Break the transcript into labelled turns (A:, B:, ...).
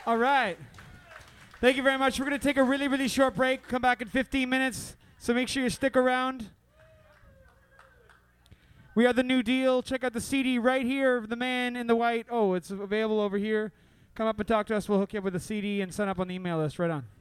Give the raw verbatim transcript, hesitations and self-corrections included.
A: All right. Thank you very much. We're going to take a really, really short break. Come back in fifteen minutes. So make sure you stick around. We are the New Deal. Check out the C D right here of the man in the white. Oh, it's available over here. Come up and talk to us. We'll hook you up with a C D and sign up on the email list. Right on.